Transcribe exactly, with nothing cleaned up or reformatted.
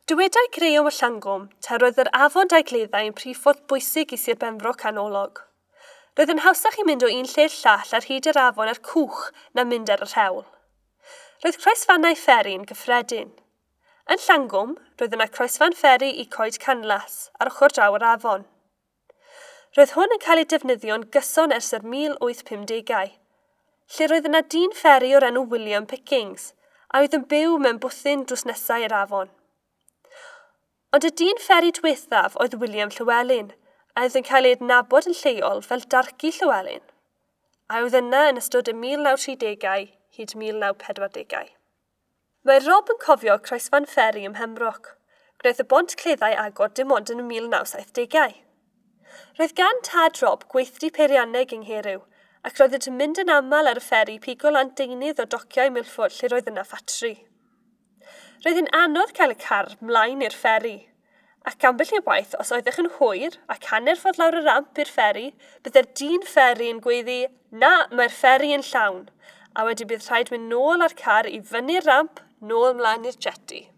Dywedai Greu o Llangwm ta roedd yr afon Daegleddau yn priffordd bwysig i Sir Benfro canolog. Roedd yn hawsach i mynd o un lle'r llall ar hyd yr afon a'r cwch na mynd ar y rhewl. Roedd croesfannau fferi'n gyffredin. Yn Llangwm, roedd yna croesfan fferi i Coed Canlas ar ochr draw yr afon. Roedd hwn yn cael ei defnyddio'n gyson ers yr mil wyth pumdegau, lle roedd yna dyn fferi o'r enw William Pickings a oedd yn byw mewn bwthyn drws nesau i'r afon. Ond y dyn fferi diwethaf oedd William Llywelyn, a oedd yn cael ei adnabod yn lleol fel Darcy Llywelyn, a oedd yna yn ystod y mil naw tridegau hyd mil naw pedwardegau. Mae Rob yn cofio croesfan fferi ym Mhemroc, gwnaeth y bont cleddau agor dim ond yn y mil naw saithdegau. Roedd gan tad Rob gweithdy peirianneg yng Ngheryw, ac roedd yn mynd yn aml ar y fferi pigo lan deunydd o dociau Milford lle roedd yna ffatri. Roedd yn anodd cael y car mlaen i'r fferi, ac ambell i waith os oeddech yn hwyr ac hanner ffordd lawr y ramp i'r fferi, byddai'r dyn fferi yn gweiddi, na, mae'r fferi yn llawn, a wedi bydd rhaid mynd nôl â'r car i fyny'r ramp, nôl mlaen i'r jetty.